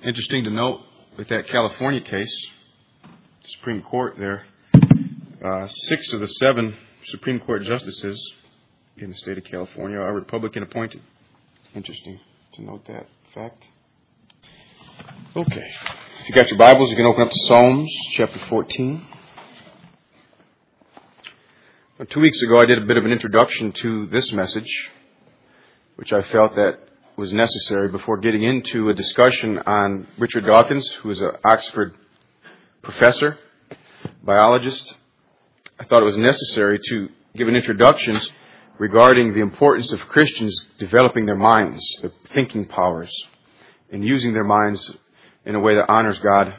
Interesting to note with that California case, Supreme Court there, 6 of the 7 Supreme Court justices in the state of California are Republican appointed. Interesting to note that fact. Okay. If you got your Bibles, you can open up to Psalms chapter 14. 2 weeks ago, I did a bit of an introduction to this message, which I felt that was necessary before getting into a discussion on Richard Dawkins, who is an Oxford professor, biologist. I thought it was necessary to give an introduction regarding the importance of Christians developing their minds, their thinking powers, and using their minds in a way that honors God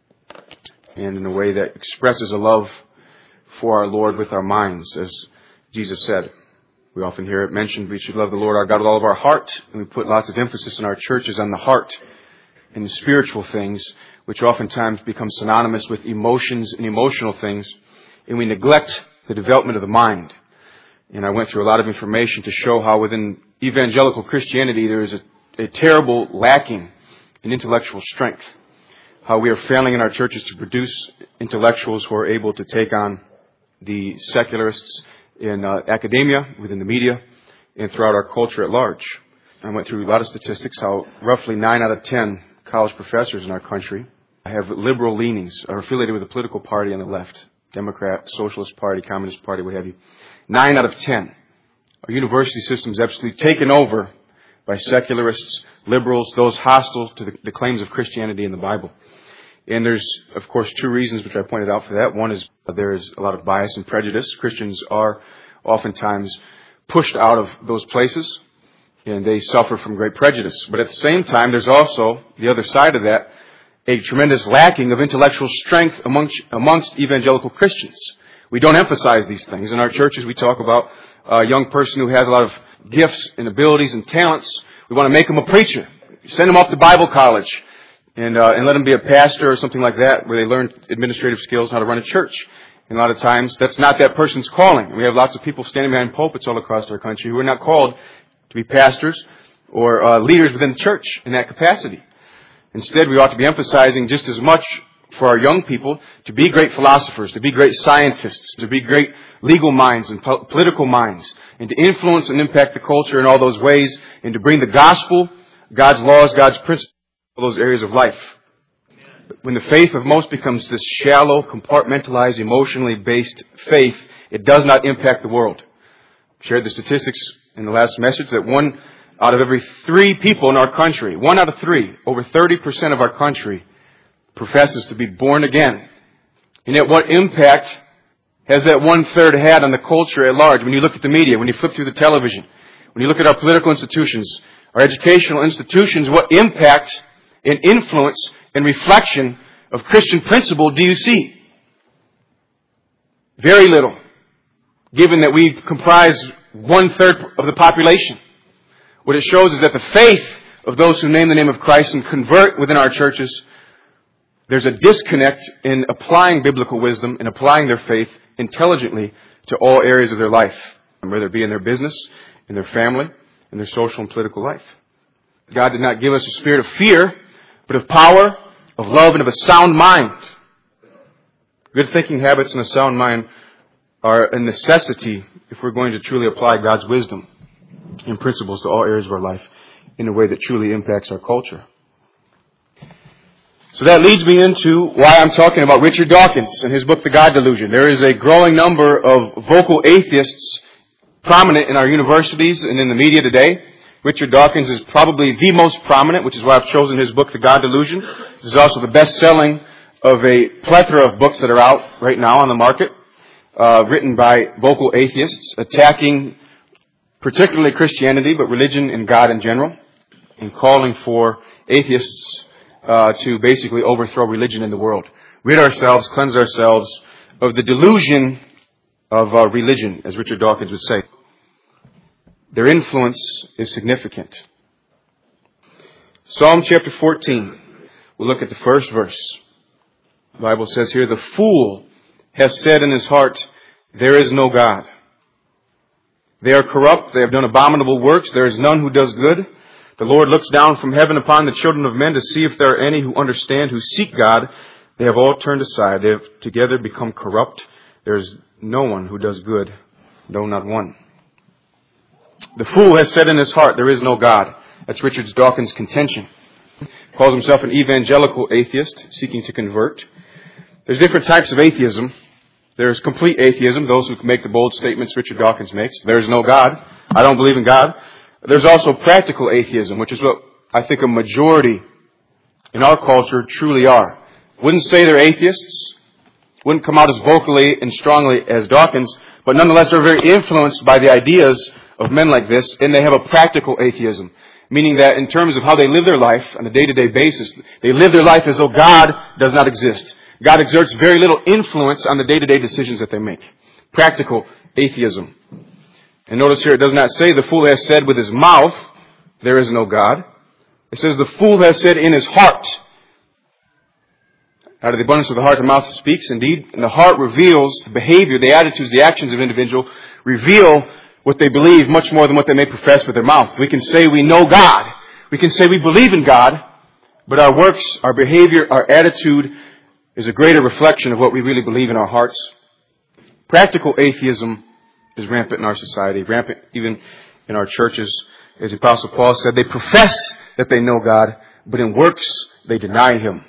and in a way that expresses a love for our Lord with our minds, as Jesus said. We often hear it mentioned, we should love the Lord our God with all of our heart, and we put lots of emphasis in our churches on the heart and the spiritual things, which oftentimes become synonymous with emotions and emotional things, and we neglect the development of the mind. And I went through a lot of information to show how within evangelical Christianity there is a terrible lacking in intellectual strength, how we are failing in our churches to produce intellectuals who are able to take on the secularists in academia, within the media, and throughout our culture at large. I went through a lot of statistics, how roughly 9 out of 10 college professors in our country have liberal leanings, are affiliated with a political party on the left, Democrat, Socialist Party, Communist Party, what have you. 9 out of 10. Our university system is absolutely taken over by secularists, liberals, those hostile to the claims of Christianity in the Bible. And there's, of course, 2 reasons which I pointed out for that. One is there is a lot of bias and prejudice. Christians are oftentimes pushed out of those places, and they suffer from great prejudice. But at the same time, there's also, the other side of that, a tremendous lacking of intellectual strength amongst evangelical Christians. We don't emphasize these things. In our churches, we talk about a young person who has a lot of gifts and abilities and talents. We want to make him a preacher. Send him off to Bible college. And let them be a pastor or something like that, where they learn administrative skills, how to run a church. And a lot of times, that's not that person's calling. We have lots of people standing behind pulpits all across our country who are not called to be pastors or leaders within the church in that capacity. Instead, we ought to be emphasizing just as much for our young people to be great philosophers, to be great scientists, to be great legal minds and political minds, and to influence and impact the culture in all those ways, and to bring the gospel, God's laws, God's principles, those areas of life. When the faith of most becomes this shallow, compartmentalized, emotionally based faith, it does not impact the world. I shared the statistics in the last message that 1 out of every 3 people in our country, 1 out of 3, over 30% of our country, professes to be born again. And yet what impact has that 1/3 had on the culture at large? When you look at the media, when you flip through the television, when you look at our political institutions, our educational institutions, what impact and influence and reflection of Christian principle do you see? Very little, given that we comprise 1/3 of the population. What it shows is that the faith of those who name the name of Christ and convert within our churches, there's a disconnect in applying biblical wisdom and applying their faith intelligently to all areas of their life, whether it be in their business, in their family, in their social and political life. God did not give us a spirit of fear, but of power, of love, and of a sound mind. Good thinking habits and a sound mind are a necessity if we're going to truly apply God's wisdom and principles to all areas of our life in a way that truly impacts our culture. So that leads me into why I'm talking about Richard Dawkins and his book, The God Delusion. There is a growing number of vocal atheists prominent in our universities and in the media today. Richard Dawkins is probably the most prominent, which is why I've chosen his book, The God Delusion. This is also the best-selling of a plethora of books that are out right now on the market, written by vocal atheists, attacking particularly Christianity, but religion and God in general, and calling for atheists to basically overthrow religion in the world. Rid ourselves, cleanse ourselves of the delusion of religion, as Richard Dawkins would say. Their influence is significant. Psalm chapter 14. We'll look at the first verse. The Bible says here, "The fool has said in his heart, there is no God. They are corrupt, they have done abominable works, there is none who does good. The Lord looks down from heaven upon the children of men to see if there are any who understand, who seek God. They have all turned aside. They have together become corrupt. There is no one who does good, no, not one. The fool has said in his heart, there is no God. That's Richard Dawkins' contention. He calls himself an evangelical atheist, seeking to convert. There's different types of atheism. There's complete atheism, those who make the bold statements Richard Dawkins makes. There's no God. I don't believe in God. There's also practical atheism, which is what I think a majority in our culture truly are. Wouldn't say they're atheists, wouldn't come out as vocally and strongly as Dawkins, but nonetheless are very influenced by the ideas of men like this, and they have a practical atheism, meaning that in terms of how they live their life on a day-to-day basis, they live their life as though God does not exist. God exerts very little influence on the day-to-day decisions that they make. Practical atheism. And notice here, it does not say the fool has said with his mouth, there is no God. It says the fool has said in his heart. Out of the abundance of the heart, the mouth speaks. Indeed, and the heart reveals the behavior, the attitudes, the actions of an individual, reveal what they believe much more than what they may profess with their mouth. We can say we know God. We can say we believe in God, but our works, our behavior, our attitude is a greater reflection of what we really believe in our hearts. Practical atheism is rampant in our society, rampant even in our churches. As the Apostle Paul said, they profess that they know God, but in works they deny Him.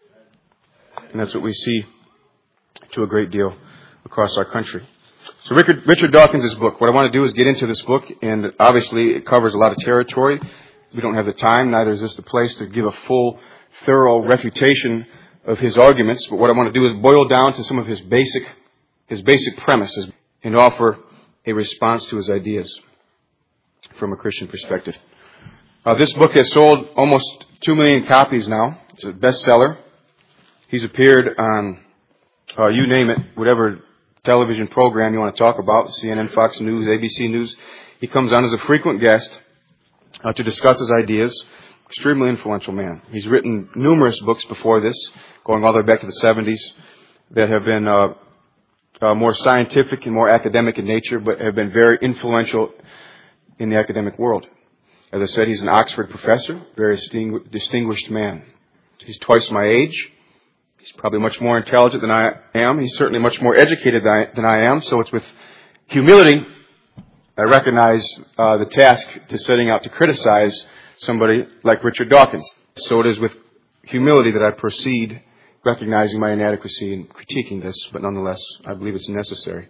And that's what we see to a great deal across our country. So Richard Dawkins' book, what I want to do is get into this book, and obviously it covers a lot of territory. We don't have the time, neither is this the place to give a full, thorough refutation of his arguments, but what I want to do is boil down to some of his basic premises and offer a response to his ideas from a Christian perspective. This book has sold almost 2 million copies now. It's a bestseller. He's appeared on, you name it, whatever television program you want to talk about, CNN, Fox News, ABC News. He comes on as a frequent guest to discuss his ideas. Extremely influential man. He's written numerous books before this, going all the way back to the 70s, that have been more scientific and more academic in nature, but have been very influential in the academic world. As I said, he's an Oxford professor, very distinguished man. He's twice my age. He's probably much more intelligent than I am. He's certainly much more educated than I am. So it's with humility I recognize the task to setting out to criticize somebody like Richard Dawkins. So it is with humility that I proceed, recognizing my inadequacy and critiquing this, but nonetheless, I believe it's necessary.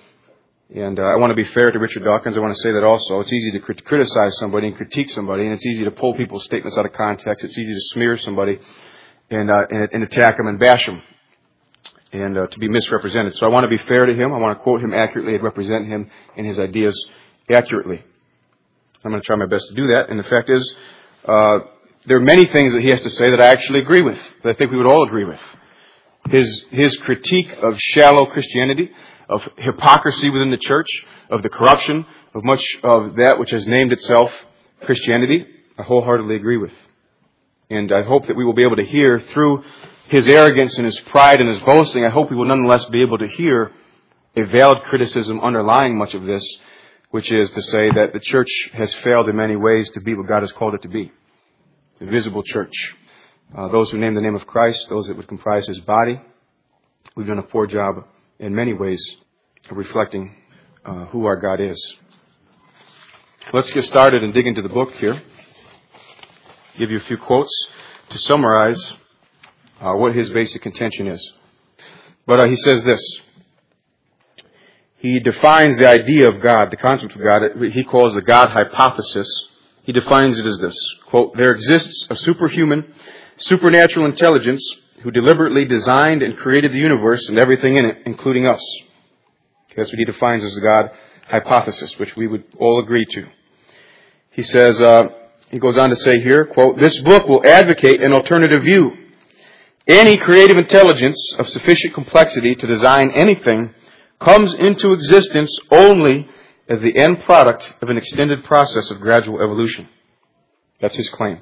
And I want to be fair to Richard Dawkins. I want to say that also. It's easy to criticize somebody and critique somebody, and it's easy to pull people's statements out of context. It's easy to smear somebody and attack them and bash them and to be misrepresented. So I want to be fair to him. I want to quote him accurately and represent him and his ideas accurately. I'm going to try my best to do that. And the fact is, there are many things that he has to say that I actually agree with, that I think we would all agree with. His critique of shallow Christianity, of hypocrisy within the church, of the corruption of much of that which has named itself Christianity, I wholeheartedly agree with. And I hope that we will be able to hear through his arrogance and his pride and his boasting, I hope we will nonetheless be able to hear a valid criticism underlying much of this, which is to say that the church has failed in many ways to be what God has called it to be. The visible church. Those who name the name of Christ, those that would comprise His body. We've done a poor job in many ways of reflecting who our God is. Let's get started and dig into the book here. Give you a few quotes to summarize what his basic contention is. But he says this. He defines the idea of God, the concept of God, he calls the God hypothesis. He defines it as this, quote, there exists a superhuman, supernatural intelligence who deliberately designed and created the universe and everything in it, including us. Okay, that's what he defines as the God hypothesis, which we would all agree to. He says, he goes on to say here, quote, this book will advocate an alternative view. Any creative intelligence of sufficient complexity to design anything comes into existence only as the end product of an extended process of gradual evolution. That's his claim.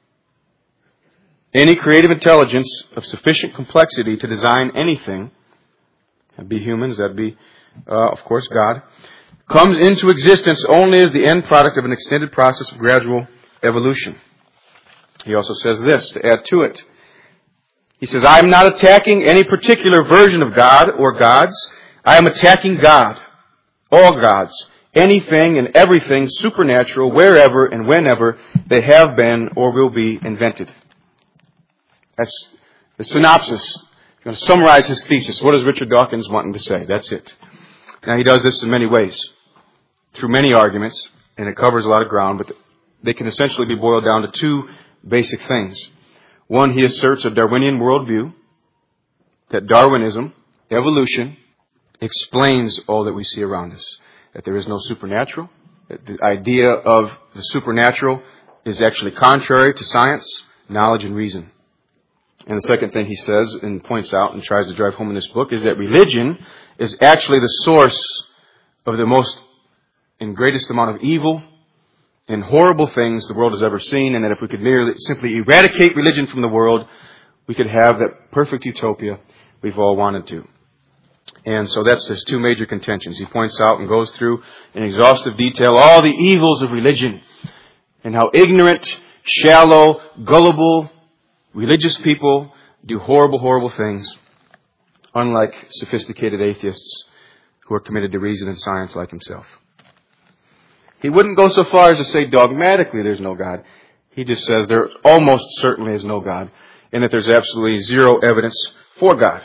Any creative intelligence of sufficient complexity to design anything, that'd be humans, that'd be, of course, God, comes into existence only as the end product of an extended process of gradual evolution. He also says this to add to it. He says, I am not attacking any particular version of God or gods. I am attacking God, all gods, anything and everything supernatural, wherever and whenever they have been or will be invented. That's the synopsis. I'm going to summarize his thesis. What is Richard Dawkins wanting to say? That's it. Now, he does this in many ways, through many arguments, and it covers a lot of ground, but they can essentially be boiled down to two basic things. One, he asserts a Darwinian worldview, that Darwinism, evolution, explains all that we see around us, that there is no supernatural, that the idea of the supernatural is actually contrary to science, knowledge, and reason. And the second thing he says and points out and tries to drive home in this book is that religion is actually the source of the most and greatest amount of evil and horrible things the world has ever seen, and that if we could merely simply eradicate religion from the world, we could have that perfect utopia we've all wanted to. And so that's his two major contentions. He points out and goes through in exhaustive detail all the evils of religion and how ignorant, shallow, gullible, religious people do horrible, horrible things, unlike sophisticated atheists who are committed to reason and science like himself. He wouldn't go so far as to say dogmatically there's no God. He just says there almost certainly is no God, and that there's absolutely zero evidence for God.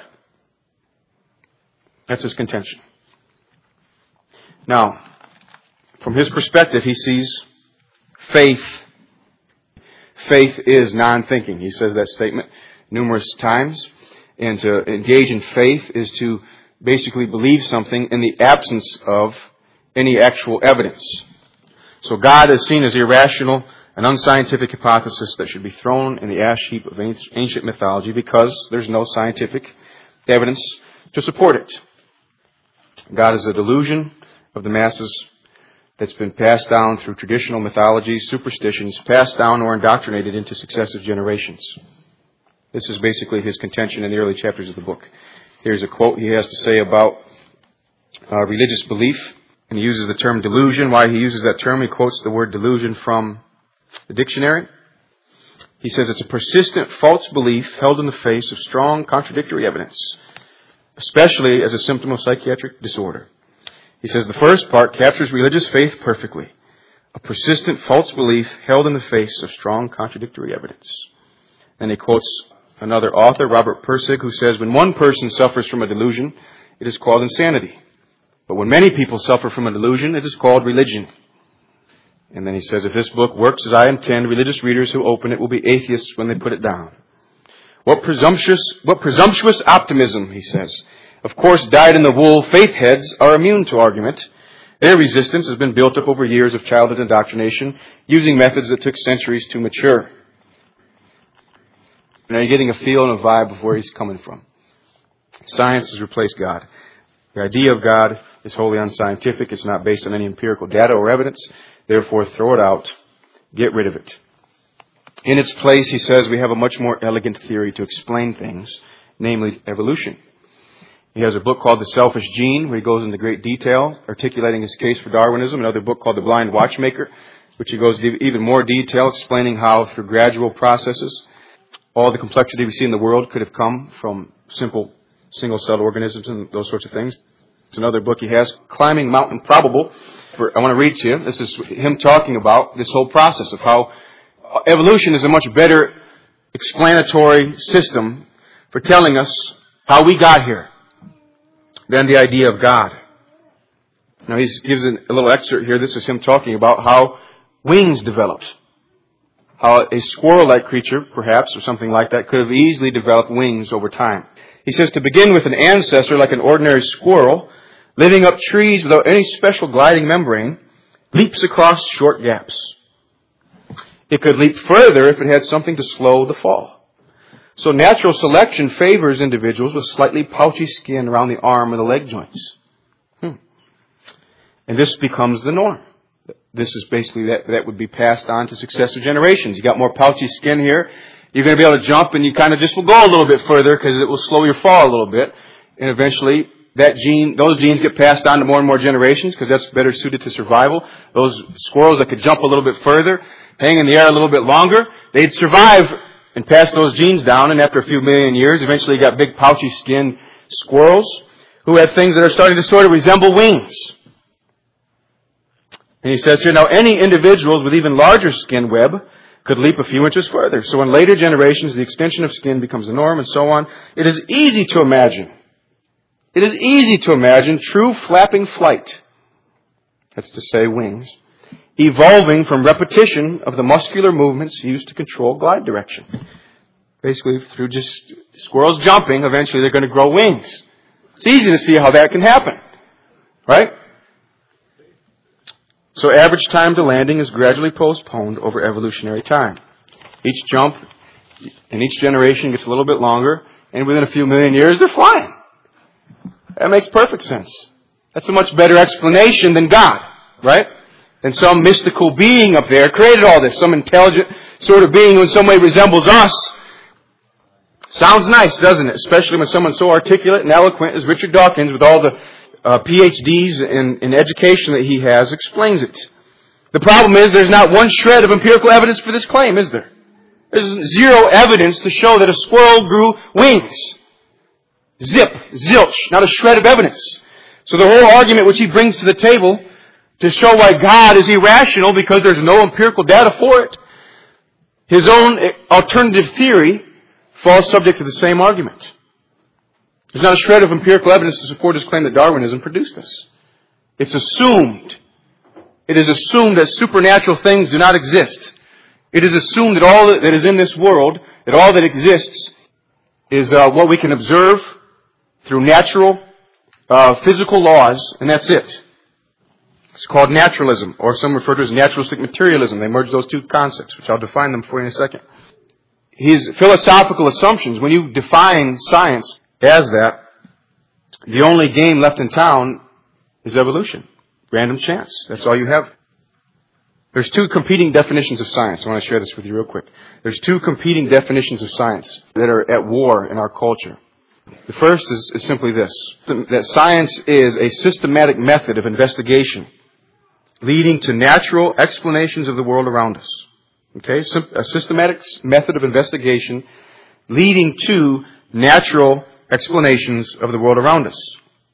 That's his contention. Now, from his perspective, he sees faith. Faith is non-thinking. He says that statement numerous times. And to engage in faith is to basically believe something in the absence of any actual evidence. So God is seen as irrational, an unscientific hypothesis that should be thrown in the ash heap of ancient mythology because there's no scientific evidence to support it. God is a delusion of the masses that's been passed down through traditional mythologies, superstitions, passed down or indoctrinated into successive generations. This is basically his contention in the early chapters of the book. Here's a quote he has to say about religious belief, and he uses the term delusion. Why he uses that term, he quotes the word delusion from the dictionary. He says it's a persistent false belief held in the face of strong contradictory evidence, especially as a symptom of psychiatric disorder. He says the first part captures religious faith perfectly. A persistent false belief held in the face of strong contradictory evidence. And he quotes another author, Robert Pirsig, who says, when one person suffers from a delusion, it is called insanity. But when many people suffer from a delusion, it is called religion. And then he says, if this book works as I intend, religious readers who open it will be atheists when they put it down. What presumptuous optimism, he says. Of course, dyed-in-the-wool faith heads are immune to argument. Their resistance has been built up over years of childhood indoctrination, using methods that took centuries to mature. Now you're getting a feel and a vibe of where he's coming from. Science has replaced God. The idea of God is wholly unscientific. It's not based on any empirical data or evidence. Therefore, throw it out. Get rid of it. In its place, he says, we have a much more elegant theory to explain things, namely evolution. He has a book called The Selfish Gene, where he goes into great detail, articulating his case for Darwinism. Another book called The Blind Watchmaker, which he goes into even more detail, explaining how through gradual processes, all the complexity we see in the world could have come from simple single-celled organisms and those sorts of things. It's another book he has, Climbing Mount Improbable. I want to read to you. This is him talking about this whole process of how evolution is a much better explanatory system for telling us how we got here than the idea of God. Now he gives a little excerpt here. This is him talking about how wings developed. How a squirrel-like creature, perhaps, or something like that, could have easily developed wings over time. He says to begin with an ancestor like an ordinary squirrel, living up trees without any special gliding membrane, leaps across short gaps. It could leap further if it had something to slow the fall. So natural selection favors individuals with slightly pouchy skin around the arm and the leg joints. And this becomes the norm. This is basically that would be passed on to successive generations. You got more pouchy skin here. You're going to be able to jump, and you kind of just will go a little bit further because it will slow your fall a little bit. And eventually, those genes get passed on to more and more generations because that's better suited to survival. Those squirrels that could jump a little bit further hang in the air a little bit longer, they'd survive and pass those genes down, and after a few million years, eventually you got big pouchy skinned squirrels who have things that are starting to sort of resemble wings. And he says here, now any individuals with even larger skin web could leap a few inches further. So in later generations, the extension of skin becomes the norm and so on. It is easy to imagine. It is easy to imagine true flapping flight. That's to say wings. Evolving from repetition of the muscular movements used to control glide direction. Basically, through just squirrels jumping, eventually they're going to grow wings. It's easy to see how that can happen. Right? So average time to landing is gradually postponed over evolutionary time. Each jump in each generation gets a little bit longer, and within a few million years, they're flying. That makes perfect sense. That's a much better explanation than God, right? Than some mystical being up there created all this, some intelligent sort of being who in some way resembles us. Sounds nice, doesn't it? Especially when someone so articulate and eloquent as Richard Dawkins, with all the PhDs in education that he has, explains it. The problem is there's not one shred of empirical evidence for this claim, is there? There's zero evidence to show that a squirrel grew wings. Zip, zilch, not a shred of evidence. So the whole argument which he brings to the table to show why God is irrational because there's no empirical data for it, his own alternative theory falls subject to the same argument. There's not a shred of empirical evidence to support his claim that Darwinism produced us. It's assumed. It is assumed that supernatural things do not exist. It is assumed that all that is in this world, that all that exists, is what we can observe through natural, physical laws, and that's it. It's called naturalism, or some refer to as naturalistic materialism. They merge those two concepts, which I'll define them for you in a second. His philosophical assumptions, when you define science as that, the only game left in town is evolution. Random chance. That's all you have. There's two competing definitions of science. I want to share this with you real quick. There's two competing definitions of science that are at war in our culture. The first is simply this, that science is a systematic method of investigation leading to natural explanations of the world around us. Okay? A systematic method of investigation leading to natural explanations of the world around us.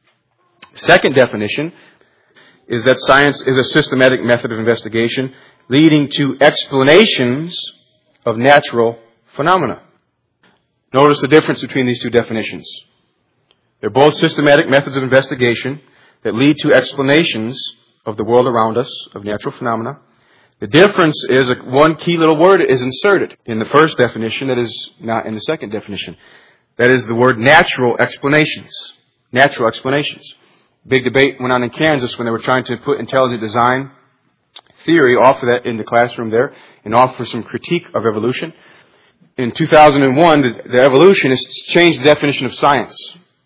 Second definition is that science is a systematic method of investigation leading to explanations of natural phenomena. Notice the difference between these two definitions. They're both systematic methods of investigation that lead to explanations of the world around us, of natural phenomena. The difference is one key little word is inserted in the first definition that is not in the second definition. That is the word natural explanations. Natural explanations. Big debate went on in Kansas when they were trying to put intelligent design theory off of that in the classroom there and offer some critique of evolution. In 2001, the evolutionists changed the definition of science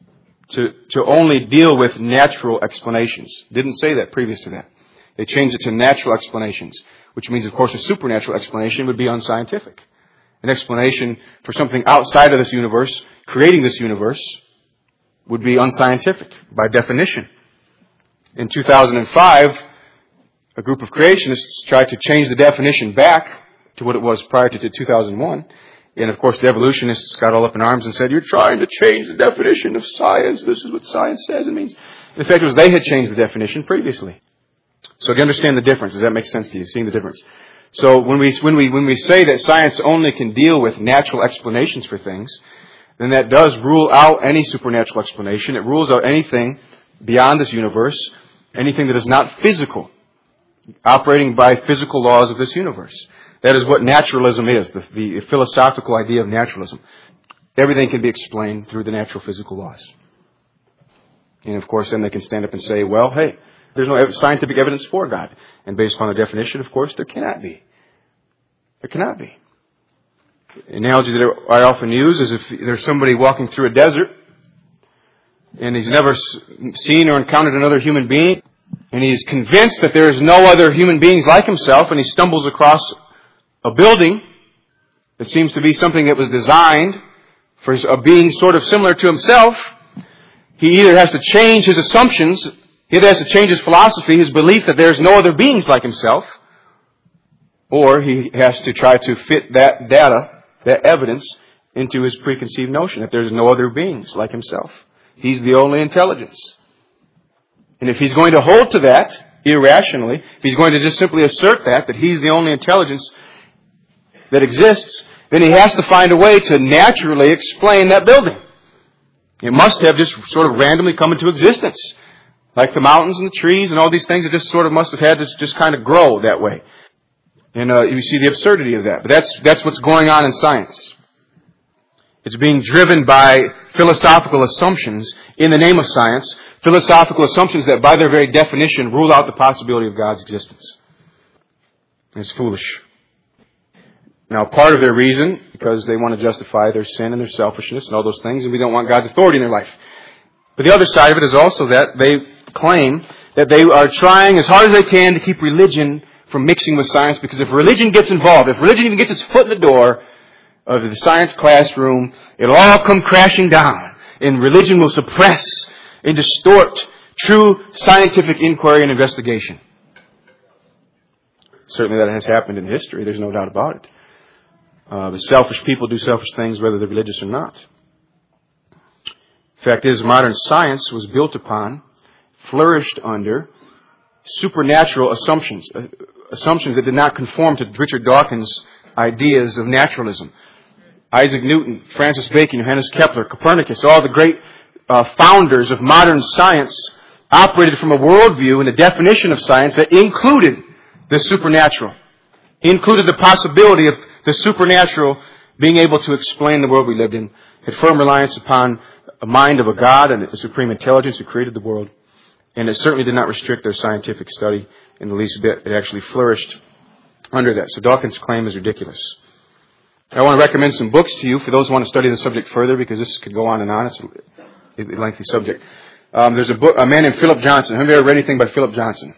to only deal with natural explanations. Didn't say that previous to that. They changed it to natural explanations, which means, of course, a supernatural explanation would be unscientific. An explanation for something outside of this universe, creating this universe, would be unscientific by definition. In 2005, a group of creationists tried to change the definition back to what it was prior to 2001. And of course, the evolutionists got all up in arms and said, "You're trying to change the definition of science. This is what science says it means." In fact, it was they had changed the definition previously. So do you understand the difference? Does that make sense to you, seeing the difference? So when we say that science only can deal with natural explanations for things, then that does rule out any supernatural explanation. It rules out anything beyond this universe, anything that is not physical, operating by physical laws of this universe. That is what naturalism is, the philosophical idea of naturalism. Everything can be explained through the natural physical laws. And of course, then they can stand up and say, well, hey, there's no scientific evidence for God. And based upon the definition, of course, there cannot be. There cannot be. The analogy that I often use is if there's somebody walking through a desert and he's never seen or encountered another human being, and he's convinced that there is no other human beings like himself, and he stumbles across a building that seems to be something that was designed for a being sort of similar to himself, he either has to change his assumptions, he either has to change his philosophy, his belief that there's no other beings like himself, or he has to try to fit that data, that evidence, into his preconceived notion that there's no other beings like himself. He's the only intelligence. And if he's going to hold to that irrationally, if he's going to just simply assert that he's the only intelligence that exists, then he has to find a way to naturally explain that building. It must have just sort of randomly come into existence. Like the mountains and the trees and all these things, it just sort of must have had to just kind of grow that way. And you see the absurdity of that. But that's what's going on in science. It's being driven by philosophical assumptions in the name of science, philosophical assumptions that by their very definition rule out the possibility of God's existence. It's foolish. Now, part of their reason, because they want to justify their sin and their selfishness and all those things, and we don't want God's authority in their life. But the other side of it is also that they claim that they are trying as hard as they can to keep religion from mixing with science, because if religion gets involved, if religion even gets its foot in the door of the science classroom, it'll all come crashing down, and religion will suppress and distort true scientific inquiry and investigation. Certainly that has happened in history, there's no doubt about it. The selfish people do selfish things whether they're religious or not. The fact is, modern science was built upon, flourished under, supernatural assumptions. Assumptions that did not conform to Richard Dawkins' ideas of naturalism. Isaac Newton, Francis Bacon, Johannes Kepler, Copernicus, all the great founders of modern science operated from a worldview and a definition of science that included the supernatural. Included the possibility of the supernatural being able to explain the world we lived in. Had firm reliance upon a mind of a God and a supreme intelligence who created the world. And it certainly did not restrict their scientific study in the least bit. It actually flourished under that. So Dawkins' claim is ridiculous. I want to recommend some books to you for those who want to study the subject further, because this could go on and on. It's a lengthy subject. There's a man named Philip Johnson. Have you ever read anything by Philip Johnson?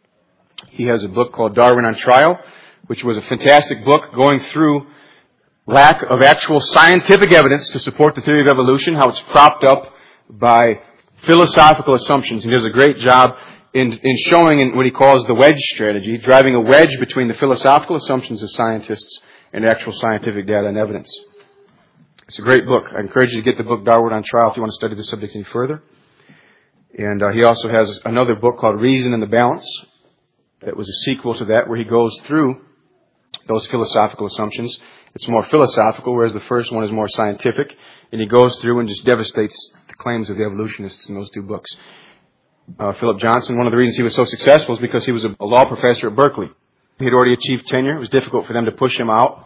He has a book called Darwin on Trial, which was a fantastic book going through lack of actual scientific evidence to support the theory of evolution, how it's propped up by philosophical assumptions. He does a great job in showing in what he calls the wedge strategy, driving a wedge between the philosophical assumptions of scientists and actual scientific data and evidence. It's a great book. I encourage you to get the book Darwin on Trial if you want to study the subject any further. And he also has another book called Reason and the Balance that was a sequel to that, where he goes through those philosophical assumptions. It's more philosophical, whereas the first one is more scientific. And he goes through and just devastates the claims of the evolutionists in those two books. Philip Johnson, one of the reasons he was so successful is because he was a law professor at Berkeley. He had already achieved tenure. It was difficult for them to push him out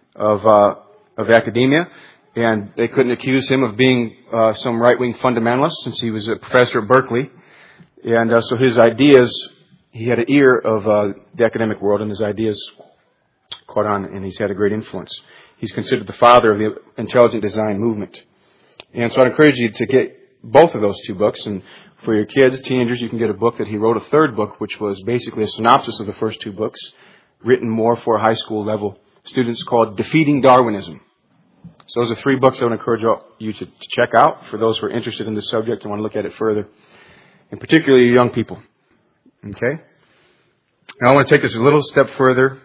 of academia. And they couldn't accuse him of being some right-wing fundamentalist, since he was a professor at Berkeley. And so his ideas, he had an ear of the academic world, and his ideas caught on, and he's had a great influence. He's considered the father of the intelligent design movement. And so I'd encourage you to get both of those two books. And for your kids, teenagers, you can get a book that he wrote, a third book, which was basically a synopsis of the first two books, written more for high school level students, called Defeating Darwinism. So those are three books I would encourage you to check out for those who are interested in this subject and want to look at it further, and particularly young people. Okay? Now I want to take this a little step further,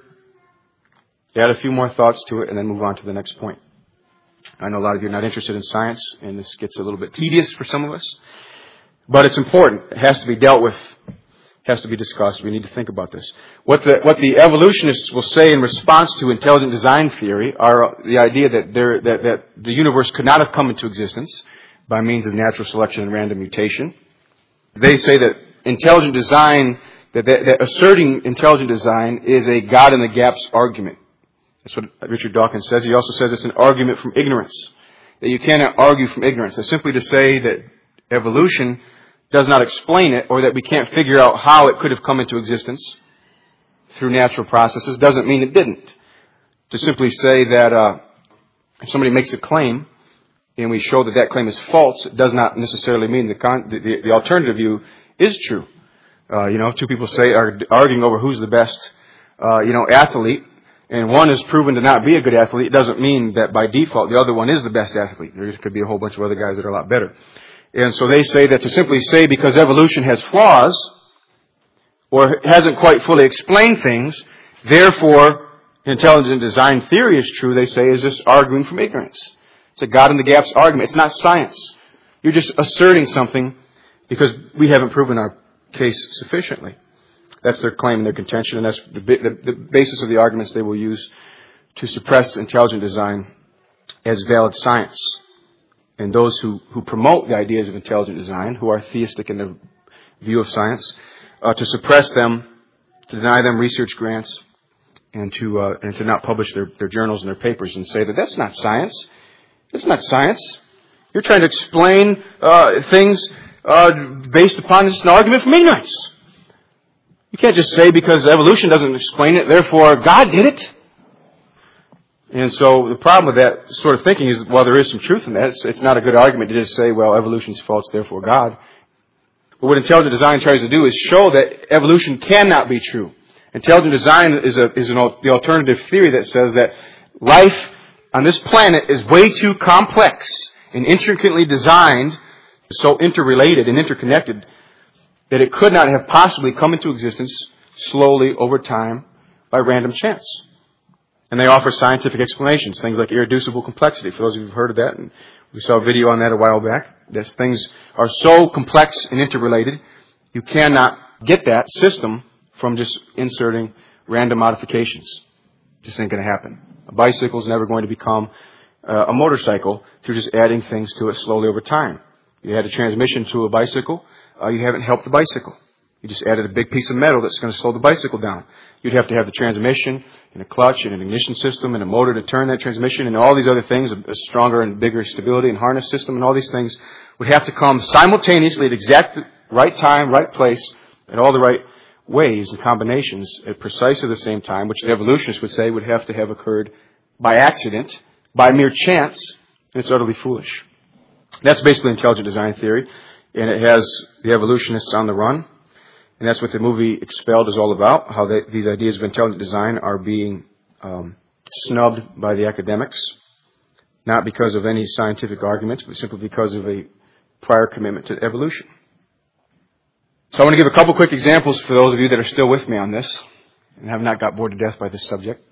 add a few more thoughts to it, and then move on to the next point. I know a lot of you are not interested in science, and this gets a little bit tedious for some of us, but it's important. It has to be dealt with. It has to be discussed. We need to think about this. What the evolutionists will say in response to intelligent design theory are the idea that the universe could not have come into existence by means of natural selection and random mutation. They say that intelligent design, that asserting intelligent design is a God in the gaps argument. That's what Richard Dawkins says. He also says it's an argument from ignorance, that you cannot argue from ignorance. That's simply to say that evolution does not explain it, or that we can't figure out how it could have come into existence through natural processes, doesn't mean it didn't. To simply say that if somebody makes a claim and we show that that claim is false, it does not necessarily mean the alternative view is true. Two people are arguing over who's the best, athlete, and one is proven to not be a good athlete. It doesn't mean that by default the other one is the best athlete. There could be a whole bunch of other guys that are a lot better. And so they say that to simply say because evolution has flaws or hasn't quite fully explained things, therefore intelligent design theory is true, they say, is just arguing from ignorance. It's a God in the gaps argument. It's not science. You're just asserting something because we haven't proven our case sufficiently. That's their claim and their contention, and that's the basis of the arguments they will use to suppress intelligent design as valid science. And those who promote the ideas of intelligent design, who are theistic in their view of science, to suppress them, to deny them research grants, and to not publish their journals and their papers, and say that that's not science. It's not science. You're trying to explain things based upon just an argument from ignorance. You can't just say because evolution doesn't explain it, therefore God did it. And so the problem with that sort of thinking is, while there is some truth in that, it's not a good argument to just say, well, evolution's false, therefore God. But what intelligent design tries to do is show that evolution cannot be true. Intelligent design is the alternative theory that says that life on this planet is way too complex and intricately designed, so interrelated and interconnected, that it could not have possibly come into existence slowly over time by random chance. And they offer scientific explanations, things like irreducible complexity. For those of you who've heard of that, and we saw a video on that a while back, that things are so complex and interrelated, you cannot get that system from just inserting random modifications. Just ain't going to happen. A bicycle is never going to become a motorcycle through just adding things to it slowly over time. You add a transmission to a bicycle, you haven't helped the bicycle. You just added a big piece of metal that's going to slow the bicycle down. You'd have to have the transmission and a clutch and an ignition system and a motor to turn that transmission and all these other things, a stronger and bigger stability and harness system, and all these things would have to come simultaneously at exact right time, right place, at all the right ways and combinations at precisely the same time, which the evolutionists would say would have to have occurred by accident, by mere chance, and it's utterly foolish. That's basically intelligent design theory, and it has the evolutionists on the run. And that's what the movie Expelled is all about, how these ideas of intelligent design are being snubbed by the academics, not because of any scientific arguments, but simply because of a prior commitment to evolution. So I want to give a couple quick examples for those of you that are still with me on this and have not got bored to death by this subject.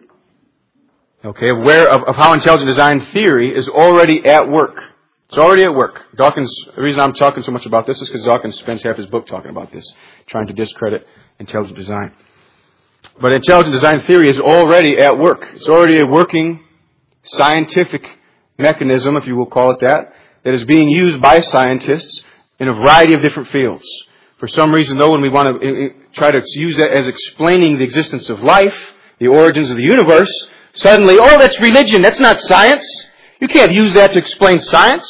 Okay, of how intelligent design theory is already at work. It's already at work. Dawkins, the reason I'm talking so much about this is because Dawkins spends half his book talking about this, trying to discredit intelligent design. But intelligent design theory is already at work. It's already a working scientific mechanism, if you will call it that is being used by scientists in a variety of different fields. For some reason, though, when we want to try to use that as explaining the existence of life, the origins of the universe, suddenly, oh, that's religion, that's not science. You can't use that to explain science.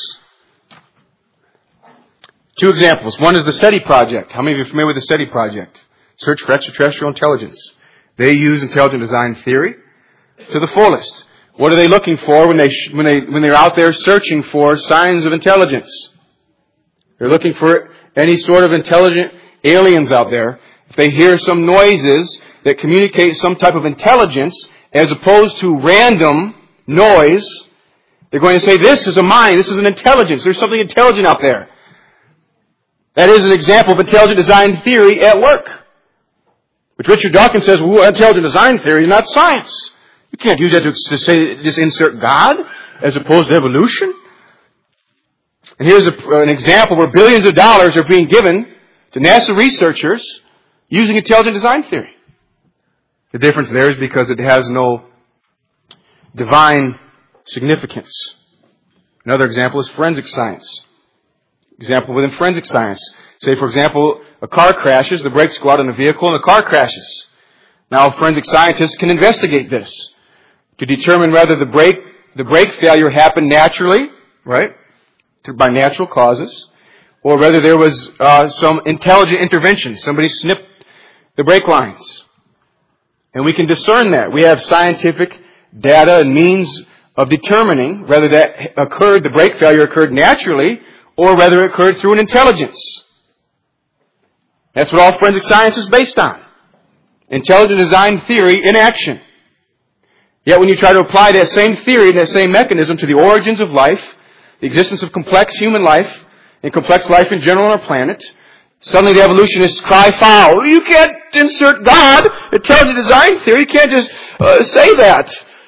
Two examples. One is the SETI project. How many of you are familiar with the SETI project? Search for Extraterrestrial Intelligence. They use intelligent design theory to the fullest. What are they looking for when they're out there searching for signs of intelligence? They're looking for any sort of intelligent aliens out there. If they hear some noises that communicate some type of intelligence as opposed to random noise, they're going to say, this is a mind, this is an intelligence, there's something intelligent out there. That is an example of intelligent design theory at work. Which Richard Dawkins says, well, intelligent design theory is not science. You can't use that to say, just insert God as opposed to evolution. And here's an example where billions of dollars are being given to NASA researchers using intelligent design theory. The difference there is because it has no divine significance. Another example is forensic science. Example within forensic science. Say, for example, a car crashes, the brakes go out on the vehicle, and the car crashes. Now, forensic scientists can investigate this to determine whether the brake failure happened naturally, right, by natural causes, or whether there was some intelligent intervention. Somebody snipped the brake lines. And we can discern that. We have scientific data and means of determining whether the brake failure occurred naturally, or whether it occurred through an intelligence. That's what all forensic science is based on. Intelligent design theory in action. Yet when you try to apply that same theory, that same mechanism to the origins of life, the existence of complex human life, and complex life in general on our planet, Suddenly the evolutionists cry foul. You can't insert God. Intelligent design theory. You can't just say that.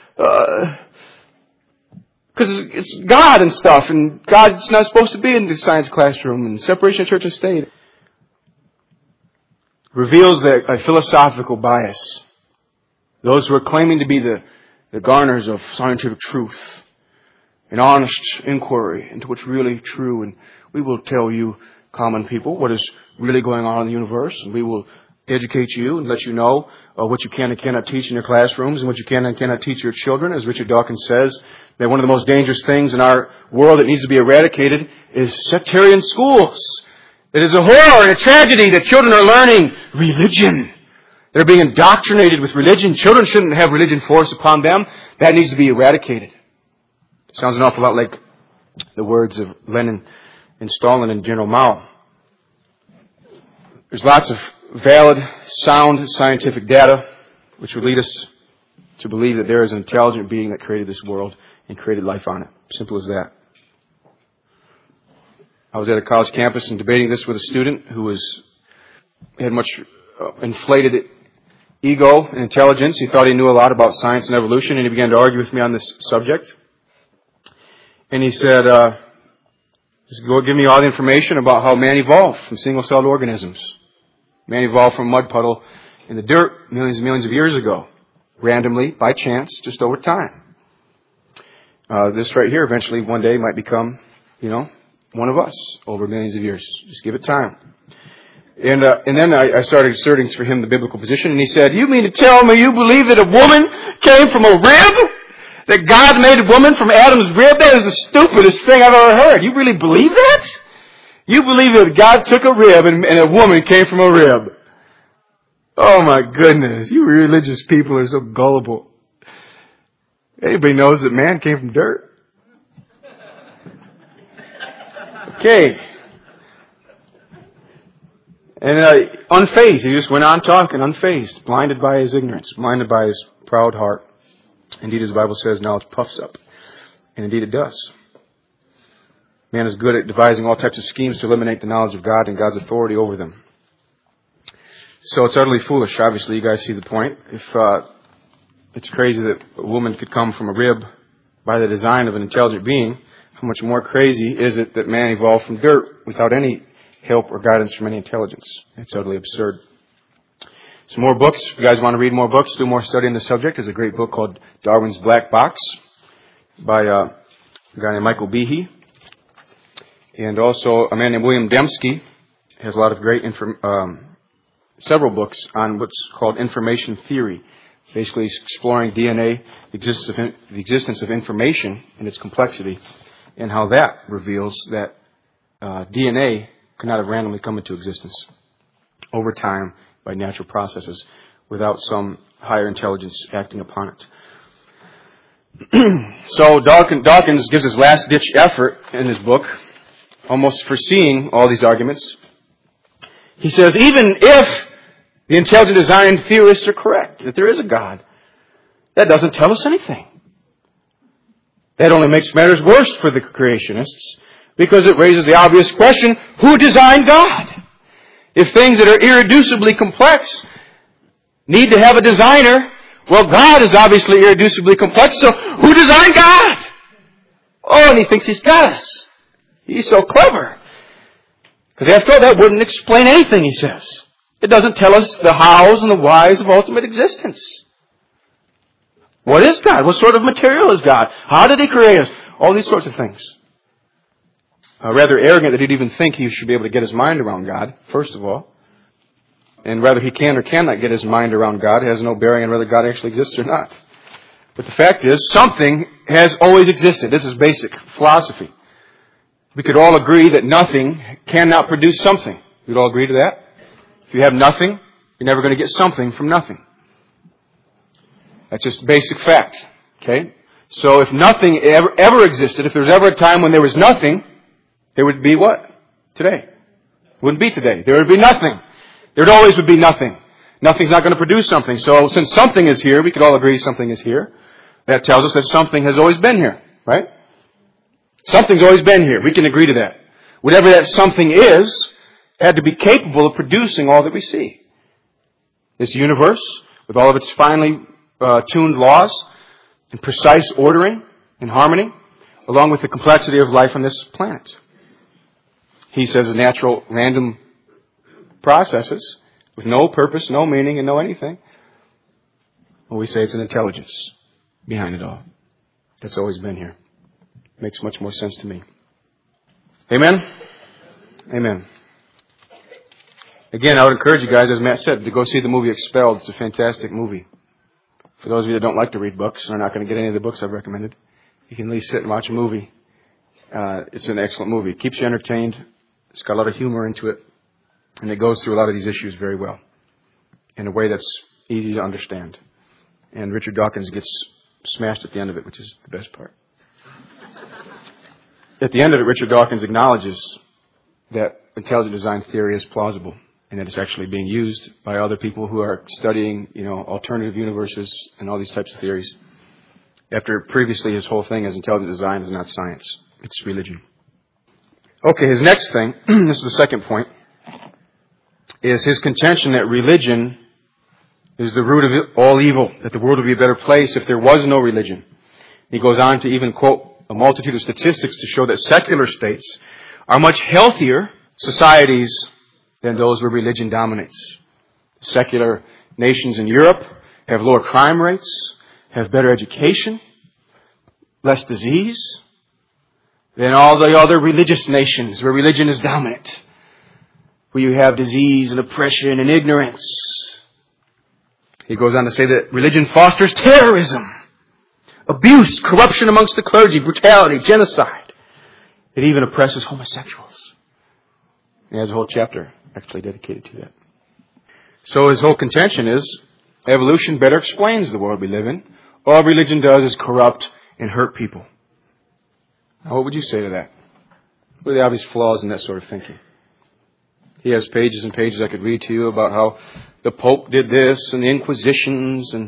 Because it's God and stuff, and God's not supposed to be in the science classroom, and separation of church and state. Reveals a philosophical bias. Those who are claiming to be the garners of scientific truth, an honest inquiry into what's really true, and we will tell you, common people, what is really going on in the universe, and we will educate you and let you know what you can and cannot teach in your classrooms and what you can and cannot teach your children. As Richard Dawkins says, that one of the most dangerous things in our world that needs to be eradicated is sectarian schools. It is a horror and a tragedy that children are learning religion. They're being indoctrinated with religion. Children shouldn't have religion forced upon them. That needs to be eradicated. Sounds an awful lot like the words of Lenin and Stalin and General Mao. There's lots of valid, sound scientific data which would lead us to believe that there is an intelligent being that created this world and created life on it. Simple as that. I was at a college campus and debating this with a student who had much inflated ego and intelligence. He thought he knew a lot about science and evolution, and he began to argue with me on this subject. And he said, just go give me all the information about how man evolved from single-celled organisms. Man evolved from a mud puddle in the dirt millions and millions of years ago. Randomly, by chance, just over time. This right here eventually one day might become, one of us over millions of years. Just give it time. And then I started asserting for him the biblical position, and he said, you mean to tell me you believe that a woman came from a rib? That God made a woman from Adam's rib? That is the stupidest thing I've ever heard. You really believe that? You believe that God took a rib and a woman came from a rib? Oh my goodness, you religious people are so gullible. Anybody knows that man came from dirt? Okay. And unfazed, he just went on talking, unfazed, blinded by his ignorance, blinded by his proud heart. Indeed, as the Bible says, knowledge puffs up. And indeed it does. Man is good at devising all types of schemes to eliminate the knowledge of God and God's authority over them. So it's utterly foolish. Obviously, you guys see the point. If it's crazy that a woman could come from a rib by the design of an intelligent being, how much more crazy is it that man evolved from dirt without any help or guidance from any intelligence? It's utterly absurd. Some more books. If you guys want to read more books, do more study on the subject, there's a great book called Darwin's Black Box by a guy named Michael Behe. And also a man named William Dembski has a lot of great several books on what's called information theory. Basically exploring DNA, the existence of information and its complexity, and how that reveals that DNA could not have randomly come into existence over time by natural processes without some higher intelligence acting upon it. So Dawkins gives his last-ditch effort in his book, almost foreseeing all these arguments. He says, even if the intelligent design theorists are correct, that there is a God, that doesn't tell us anything. That only makes matters worse for the creationists, because it raises the obvious question, who designed God? If things that are irreducibly complex need to have a designer, well, God is obviously irreducibly complex, so who designed God? Oh, and he thinks he's got us. He's so clever. Because after all, that wouldn't explain anything, he says. It doesn't tell us the hows and the whys of ultimate existence. What is God? What sort of material is God? How did he create us? All these sorts of things. Rather arrogant that he'd even think he should be able to get his mind around God, first of all. And whether he can or cannot get his mind around God has no bearing on whether God actually exists or not. But the fact is, something has always existed. This is basic philosophy. We could all agree that nothing cannot produce something. We'd all agree to that? If you have nothing, you're never going to get something from nothing. That's just basic fact. Okay? So if nothing ever existed, if there was ever a time when there was nothing, there would be what? Today. Wouldn't be today. There would be nothing. There always would be nothing. Nothing's not going to produce something. So since something is here, we could all agree something is here. That tells us that something has always been here. Right? Something's always been here. We can agree to that. Whatever that something is had to be capable of producing all that we see. This universe, with all of its finely tuned laws and precise ordering and harmony, along with the complexity of life on this planet. He says natural random processes with no purpose, no meaning, and no anything. Well, we say it's an intelligence behind it all. That's always been here. Makes much more sense to me. Amen? Amen. Again, I would encourage you guys, as Matt said, to go see the movie Expelled. It's a fantastic movie. For those of you that don't like to read books and are not going to get any of the books I've recommended, you can at least sit and watch a movie. It's an excellent movie. It keeps you entertained. It's got a lot of humor into it. And it goes through a lot of these issues very well in a way that's easy to understand. And Richard Dawkins gets smashed at the end of it, which is the best part. At the end of it, Richard Dawkins acknowledges that intelligent design theory is plausible and that it's actually being used by other people who are studying, alternative universes and all these types of theories. After previously his whole thing as intelligent design is not science, it's religion. Okay, his next thing, this is the second point, is his contention that religion is the root of all evil, that the world would be a better place if there was no religion. He goes on to even quote a multitude of statistics to show that secular states are much healthier societies than those where religion dominates. Secular nations in Europe have lower crime rates, have better education, less disease than all the other religious nations where religion is dominant, where you have disease and oppression and ignorance. He goes on to say that religion fosters terrorism, abuse, corruption amongst the clergy, brutality, genocide. It even oppresses homosexuals. He has a whole chapter actually dedicated to that. So his whole contention is evolution better explains the world we live in. All religion does is corrupt and hurt people. Now, what would you say to that? What are the obvious flaws in that sort of thinking? He has pages and pages I could read to you about how the Pope did this and the Inquisitions and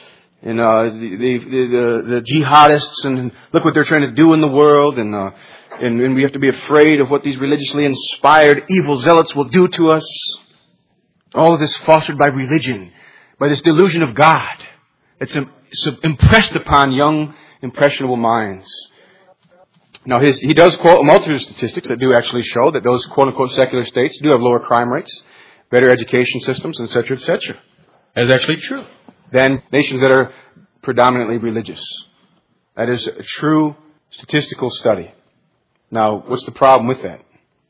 the jihadists and look what they're trying to do in the world and we have to be afraid of what these religiously inspired evil zealots will do to us. All of this fostered by religion, by this delusion of God. It's impressed upon young, impressionable minds. Now, he does quote a multitude of statistics that do actually show that those quote-unquote secular states do have lower crime rates, better education systems, etc., etc. That is actually true. Than nations that are predominantly religious. That is a true statistical study. Now, what's the problem with that?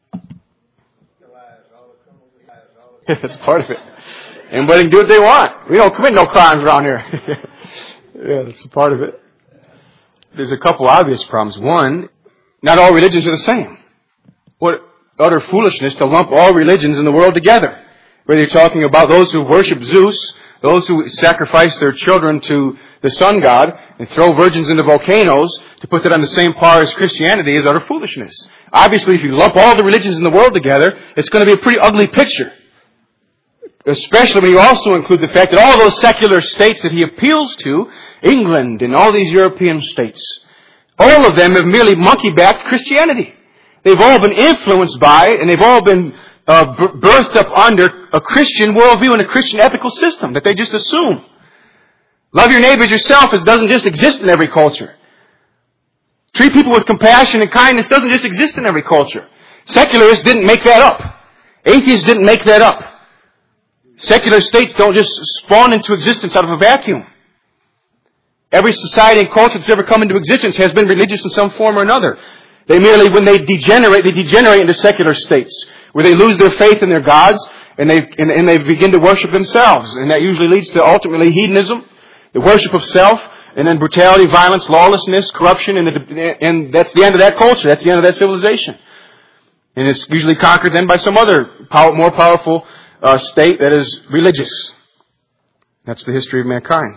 That's part of it. Anybody can do what they want. We don't commit no crimes around here. Yeah, that's a part of it. There's a couple obvious problems. One, not all religions are the same. What utter foolishness to lump all religions in the world together. Whether you're talking about those who worship Zeus, those who sacrifice their children to the sun god and throw virgins into volcanoes to put that on the same par as Christianity is utter foolishness. Obviously, if you lump all the religions in the world together, it's going to be a pretty ugly picture. Especially when you also include the fact that all those secular states that he appeals to, England and all these European states, all of them have merely monkey-backed Christianity. They've all been influenced by and they've all been birthed up under a Christian worldview and a Christian ethical system that they just assume. Love your neighbors yourself. It doesn't just exist in every culture. Treat people with compassion and kindness doesn't just exist in every culture. Secularists didn't make that up. Atheists didn't make that up. Secular states don't just spawn into existence out of a vacuum. Every society and culture that's ever come into existence has been religious in some form or another. They merely, when they degenerate into secular states, where they lose their faith in their gods and they begin to worship themselves. And that usually leads to ultimately hedonism, the worship of self, and then brutality, violence, lawlessness, corruption, and that's the end of that culture. That's the end of that civilization. And it's usually conquered then by some other more powerful state that is religious. That's the history of mankind.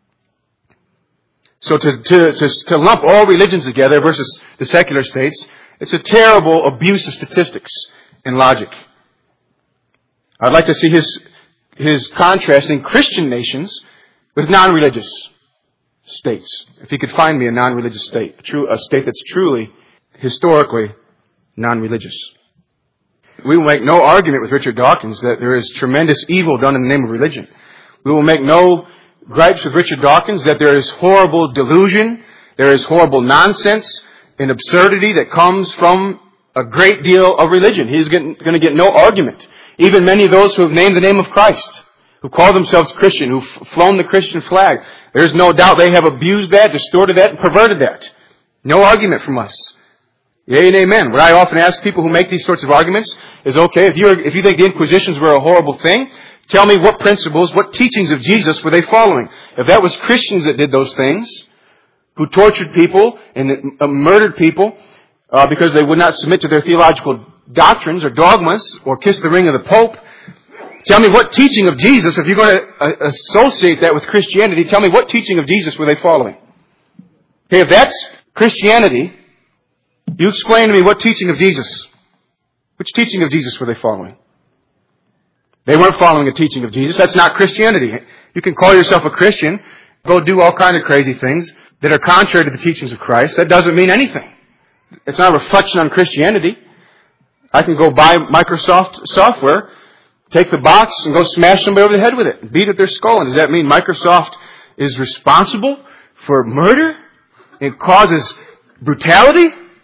So to lump all religions together versus the secular states, it's a terrible abuse of statistics and logic. I'd like to see his contrasting Christian nations with non-religious states. If he could find me a non-religious state, a state that's truly, historically, non-religious. We will make no argument with Richard Dawkins that there is tremendous evil done in the name of religion. We will make no gripes with Richard Dawkins that there is horrible delusion, there is horrible nonsense and absurdity that comes from a great deal of religion. He is going to get no argument. Even many of those who have named the name of Christ, who call themselves Christian, who've flown the Christian flag, there's no doubt they have abused that, distorted that, and perverted that. No argument from us. Yea and amen. What I often ask people who make these sorts of arguments is, okay, if you think the Inquisitions were a horrible thing, tell me what principles, what teachings of Jesus were they following? If that was Christians that did those things, who tortured people and murdered people because they would not submit to their theological doctrines or dogmas or kiss the ring of the Pope, tell me what teaching of Jesus, if you're going to associate that with Christianity, tell me what teaching of Jesus were they following? Okay, if that's Christianity, you explain to me what teaching of Jesus. Which teaching of Jesus were they following? They weren't following a teaching of Jesus. That's not Christianity. You can call yourself a Christian, go do all kinds of crazy things that are contrary to the teachings of Christ. That doesn't mean anything. It's not a reflection on Christianity. I can go buy Microsoft software, take the box, and go smash somebody over the head with it, and beat at their skull. And does that mean Microsoft is responsible for murder? It causes brutality?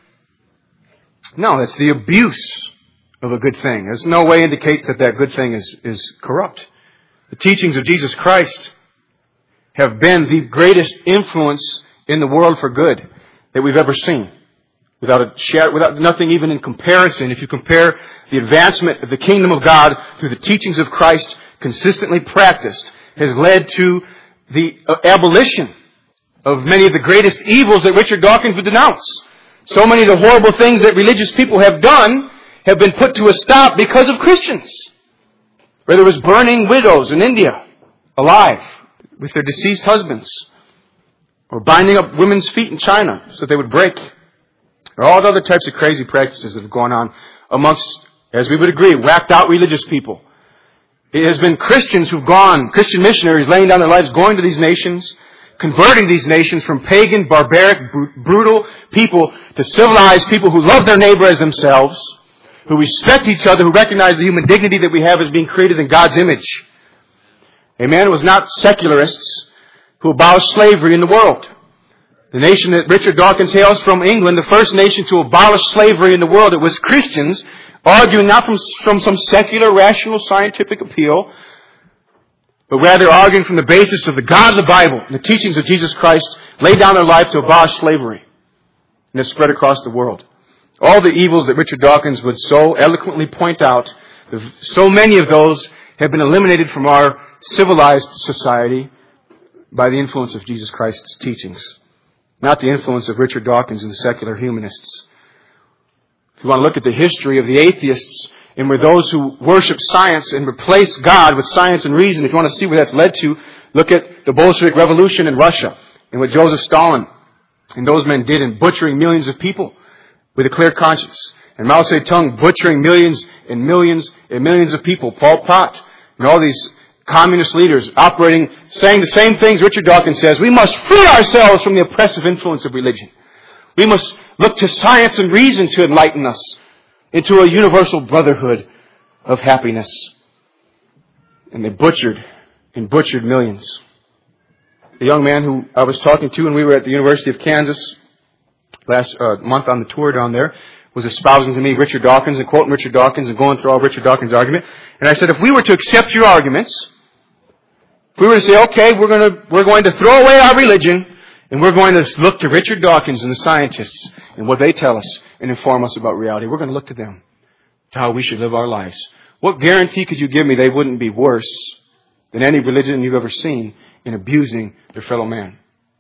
No, that's the abuse of a good thing. There's no way indicates that that good thing is corrupt. The teachings of Jesus Christ have been the greatest influence in the world for good that we've ever seen. Without nothing even in comparison. If you compare the advancement of the kingdom of God through the teachings of Christ consistently practiced, has led to the abolition of many of the greatest evils that Richard Dawkins would denounce. So many of the horrible things that religious people have done have been put to a stop because of Christians. Where there was burning widows in India, alive, with their deceased husbands. Or binding up women's feet in China so that they would break. Or all the other types of crazy practices that have gone on amongst, as we would agree, whacked out religious people. It has been Christians who've gone, Christian missionaries laying down their lives, going to these nations, converting these nations from pagan, barbaric, brutal people to civilized people who love their neighbor as themselves, who respect each other, who recognize the human dignity that we have as being created in God's image. Amen? It was not secularists who abolished slavery in the world. The nation that Richard Dawkins hails from, England, the first nation to abolish slavery in the world, it was Christians arguing not from some secular, rational, scientific appeal, but rather arguing from the basis of the God of the Bible and the teachings of Jesus Christ, laid down their life to abolish slavery. And it's spread across the world. All the evils that Richard Dawkins would so eloquently point out, so many of those have been eliminated from our civilized society by the influence of Jesus Christ's teachings. Not the influence of Richard Dawkins and the secular humanists. If you want to look at the history of the atheists and where those who worship science and replace God with science and reason, if you want to see where that's led to, look at the Bolshevik Revolution in Russia and what Joseph Stalin and those men did in butchering millions of people with a clear conscience. And Mao Zedong butchering millions and millions and millions of people. Pol Pot and all these communist leaders operating, saying the same things Richard Dawkins says. We must free ourselves from the oppressive influence of religion. We must look to science and reason to enlighten us into a universal brotherhood of happiness. And they butchered millions. The young man who I was talking to when we were at the University of Kansas last month on the tour down there was espousing to me Richard Dawkins and quoting Richard Dawkins and going through all Richard Dawkins' argument. And I said, if we were to accept your arguments, if we were to say, okay, we're going to throw away our religion and we're going to look to Richard Dawkins and the scientists and what they tell us and inform us about reality. We're going to look to them, to how we should live our lives. What guarantee could you give me they wouldn't be worse than any religion you've ever seen in abusing their fellow man?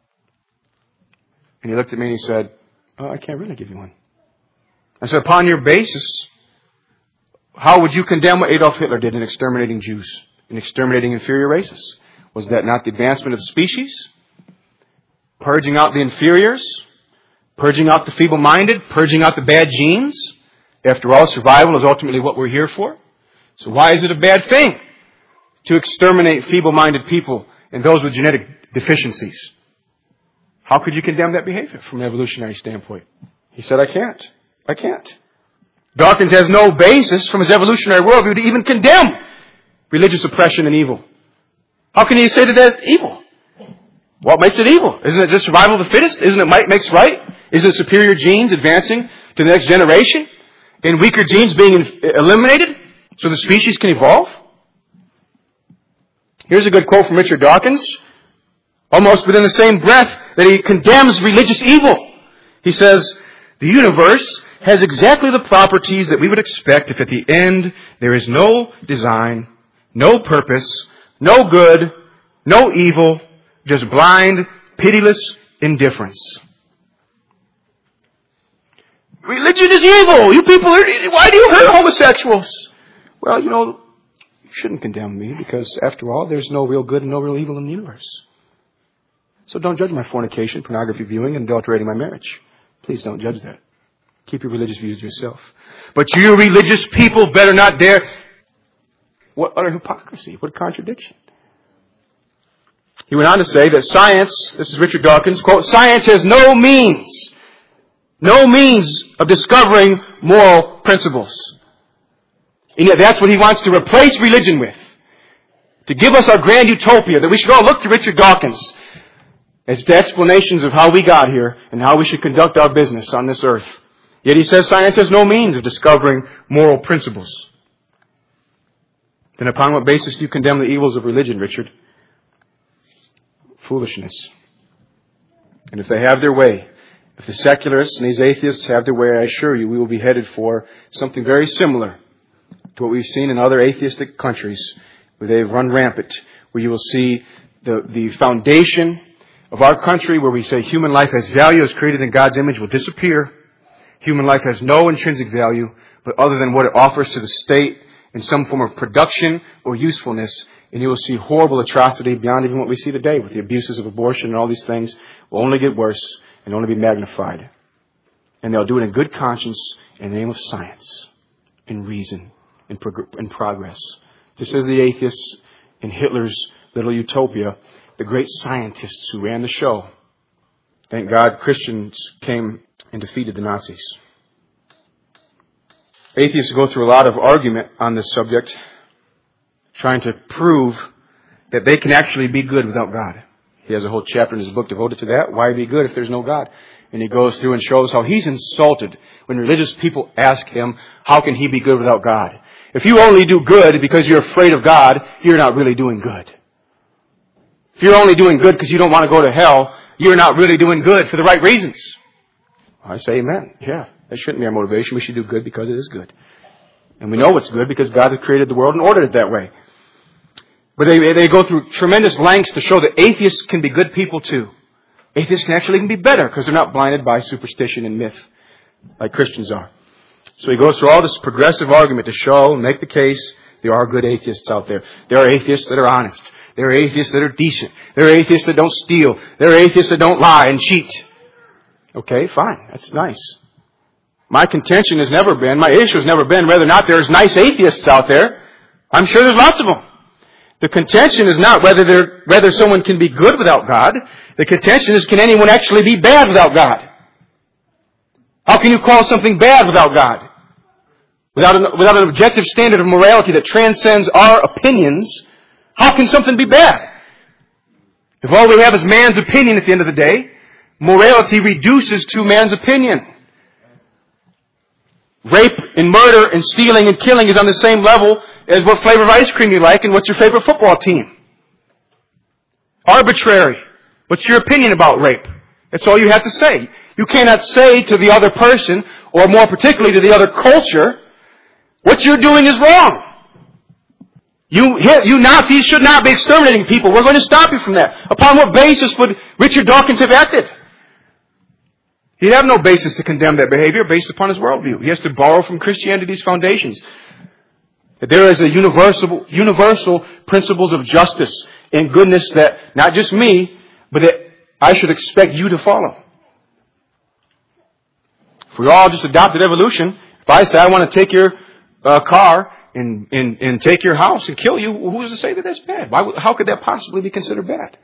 And he looked at me and he said, I can't really give you one. I said, upon your basis, how would you condemn what Adolf Hitler did in exterminating Jews, in exterminating inferior races? Was that not the advancement of the species? Purging out the inferiors? Purging out the feeble-minded? Purging out the bad genes? After all, survival is ultimately what we're here for. So why is it a bad thing to exterminate feeble-minded people and those with genetic deficiencies? How could you condemn that behavior from an evolutionary standpoint? He said, I can't. Dawkins has no basis from his evolutionary worldview to even condemn religious oppression and evil. How can he say that that's evil? What makes it evil? Isn't it just survival of the fittest? Isn't it might makes right? Isn't it superior genes advancing to the next generation and weaker genes being eliminated so the species can evolve? Here's a good quote from Richard Dawkins, almost within the same breath that he condemns religious evil. He says, "The universe has exactly the properties that we would expect if at the end there is no design, no purpose, no good, no evil, just blind, pitiless indifference." Religion is evil. You people, why do you hurt homosexuals? Well, you shouldn't condemn me because, after all, there's no real good and no real evil in the universe. So don't judge my fornication, pornography viewing, and adulterating my marriage. Please don't judge that. Keep your religious views to yourself. But you religious people better not dare. What utter hypocrisy. What contradiction. He went on to say that science, this is Richard Dawkins, quote, "Science has no means of discovering moral principles." And yet that's what he wants to replace religion with. To give us our grand utopia, that we should all look to Richard Dawkins as to explanations of how we got here and how we should conduct our business on this earth. Yet he says science has no means of discovering moral principles. Then upon what basis do you condemn the evils of religion, Richard? Foolishness. And if they have their way, if the secularists and these atheists have their way, I assure you we will be headed for something very similar to what we've seen in other atheistic countries where they've run rampant, where you will see the foundation of our country where we say human life has value, is created in God's image, will disappear. Human life has no intrinsic value, but other than what it offers to the state in some form of production or usefulness, and you will see horrible atrocity beyond even what we see today with the abuses of abortion and all these things will only get worse and only be magnified. And they'll do it in good conscience in the name of science, in reason, in progress. Just as the atheists in Hitler's little utopia, the great scientists who ran the show. Thank God Christians came and defeated the Nazis. Atheists go through a lot of argument on this subject, trying to prove that they can actually be good without God. He has a whole chapter in his book devoted to that. Why be good if there's no God? And he goes through and shows how he's insulted when religious people ask him, how can he be good without God? If you only do good because you're afraid of God, you're not really doing good. If you're only doing good because you don't want to go to hell, you're not really doing good for the right reasons. I say amen. Yeah, that shouldn't be our motivation. We should do good because it is good. And we know it's good because God has created the world and ordered it that way. But they go through tremendous lengths to show that atheists can be good people too. Atheists can actually even be better because they're not blinded by superstition and myth like Christians are. So he goes through all this progressive argument to show and make the case there are good atheists out there. There are atheists that are honest. There are atheists that are decent. There are atheists that don't steal. There are atheists that don't lie and cheat. Okay, fine. That's nice. My contention has never been, my issue has never been whether or not there's nice atheists out there. I'm sure there's lots of them. The contention is not whether someone can be good without God. The contention is, can anyone actually be bad without God? How can you call something bad without God? Without an objective standard of morality that transcends our opinions, how can something be bad? If all we have is man's opinion at the end of the day, morality reduces to man's opinion. Rape and murder and stealing and killing is on the same level as what flavor of ice cream you like and what's your favorite football team. Arbitrary. What's your opinion about rape? That's all you have to say. You cannot say to the other person, or more particularly to the other culture, what you're doing is wrong. You Nazis should not be exterminating people. We're going to stop you from that. Upon what basis would Richard Dawkins have acted? He'd have no basis to condemn that behavior based upon his worldview. He has to borrow from Christianity's foundations. That there is a universal principles of justice and goodness that not just me, but that I should expect you to follow. If we all just adopted evolution, if I say I want to take your car and take your house and kill you, who is to say that that's bad? How could that possibly be considered bad?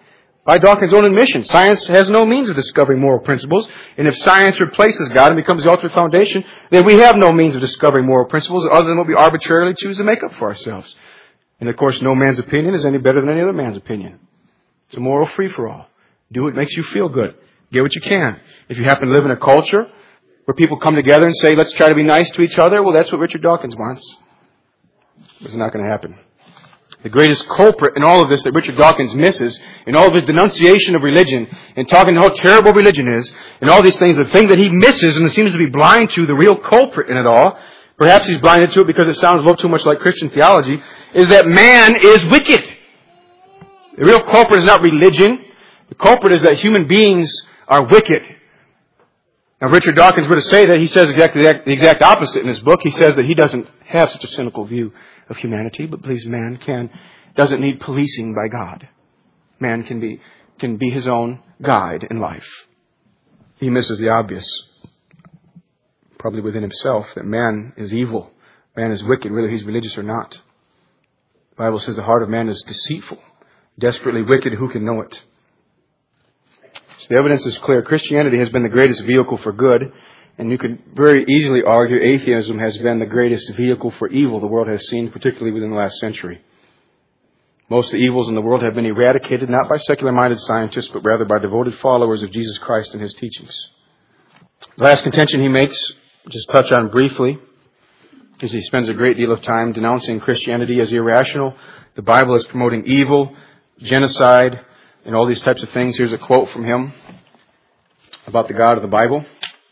By Dawkins' own admission, science has no means of discovering moral principles. And if science replaces God and becomes the ultimate foundation, then we have no means of discovering moral principles other than what we arbitrarily choose to make up for ourselves. And of course, no man's opinion is any better than any other man's opinion. It's a moral free-for-all. Do what makes you feel good. Get what you can. If you happen to live in a culture where people come together and say, let's try to be nice to each other, well, that's what Richard Dawkins wants. It's not going to happen. The greatest culprit in all of this that Richard Dawkins misses, in all of his denunciation of religion, and talking how terrible religion is, and all these things, the thing that he misses and seems to be blind to, the real culprit in it all, perhaps he's blinded to it because it sounds a little too much like Christian theology, is that man is wicked. The real culprit is not religion. The culprit is that human beings are wicked. Now, Richard Dawkins were to say that, he says exactly the exact opposite in his book. He says that he doesn't have such a cynical view of humanity, but believes man doesn't need policing by God. Man can be his own guide in life. He misses the obvious, probably within himself, that man is evil. Man is wicked, whether he's religious or not. The Bible says the heart of man is deceitful, desperately wicked, who can know it? So the evidence is clear. Christianity has been the greatest vehicle for good, and you could very easily argue atheism has been the greatest vehicle for evil the world has seen, particularly within the last century. Most of the evils in the world have been eradicated not by secular-minded scientists, but rather by devoted followers of Jesus Christ and His teachings. The last contention he makes, just touch on briefly, is he spends a great deal of time denouncing Christianity as irrational. The Bible is promoting evil, genocide, and all these types of things. Here's a quote from him about the God of the Bible.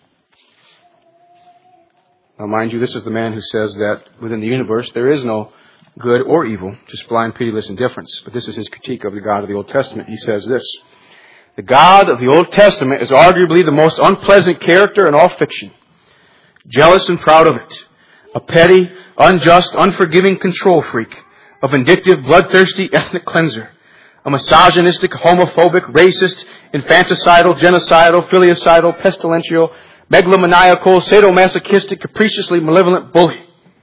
Now, mind you, this is the man who says that within the universe there is no good or evil, just blind, pitiless indifference. But this is his critique of the God of the Old Testament. He says this: the God of the Old Testament is arguably the most unpleasant character in all fiction. Jealous and proud of it. A petty, unjust, unforgiving control freak. A vindictive, bloodthirsty ethnic cleanser. A misogynistic, homophobic, racist, infanticidal, genocidal, filicidal, pestilential, megalomaniacal, sadomasochistic, capriciously malevolent bully.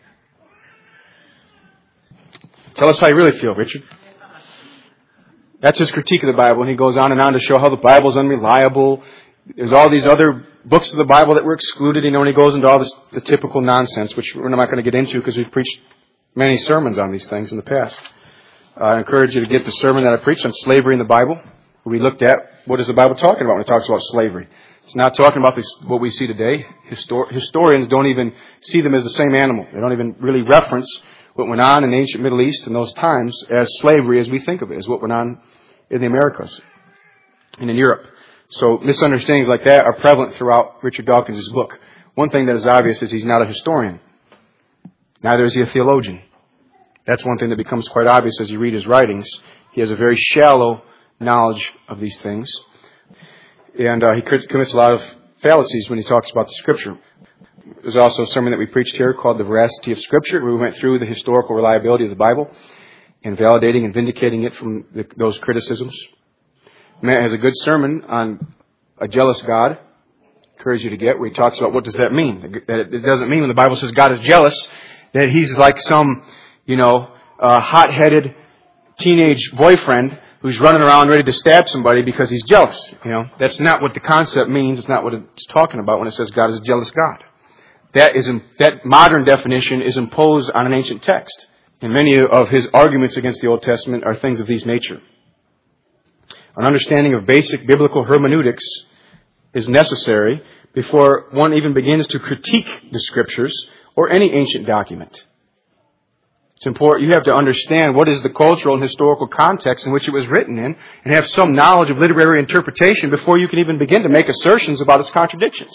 Tell us how you really feel, Richard. That's his critique of the Bible, and he goes on and on to show how the Bible is unreliable. There's all these other books of the Bible that were excluded, and he goes into all this, the typical nonsense, which we're not going to get into because we've preached many sermons on these things in the past. I encourage you to get the sermon that I preached on slavery in the Bible, where we looked at what is the Bible talking about when it talks about slavery. It's not talking about what we see today. Historians don't even see them as the same animal. They don't even really reference what went on in the ancient Middle East in those times as slavery as we think of it, as what went on in the Americas and in Europe. So misunderstandings like that are prevalent throughout Richard Dawkins' book. One thing that is obvious is he's not a historian. Neither is he a theologian. That's one thing that becomes quite obvious as you read his writings. He has a very shallow knowledge of these things. And he commits a lot of fallacies when he talks about the Scripture. There's also a sermon that we preached here called The Veracity of Scripture, where we went through the historical reliability of the Bible and validating and vindicating it from those criticisms. Matt has a good sermon on a jealous God. I encourage you to get, where he talks about what does that mean. That it doesn't mean when the Bible says God is jealous that He's like some, hot-headed teenage boyfriend who's running around ready to stab somebody because he's jealous. That's not what the concept means. It's not what it's talking about when it says God is a jealous God. That modern definition is imposed on an ancient text. And many of his arguments against the Old Testament are things of these nature. An understanding of basic biblical hermeneutics is necessary before one even begins to critique the Scriptures or any ancient document. It's important. You have to understand what is the cultural and historical context in which it was written in, and have some knowledge of literary interpretation before you can even begin to make assertions about its contradictions.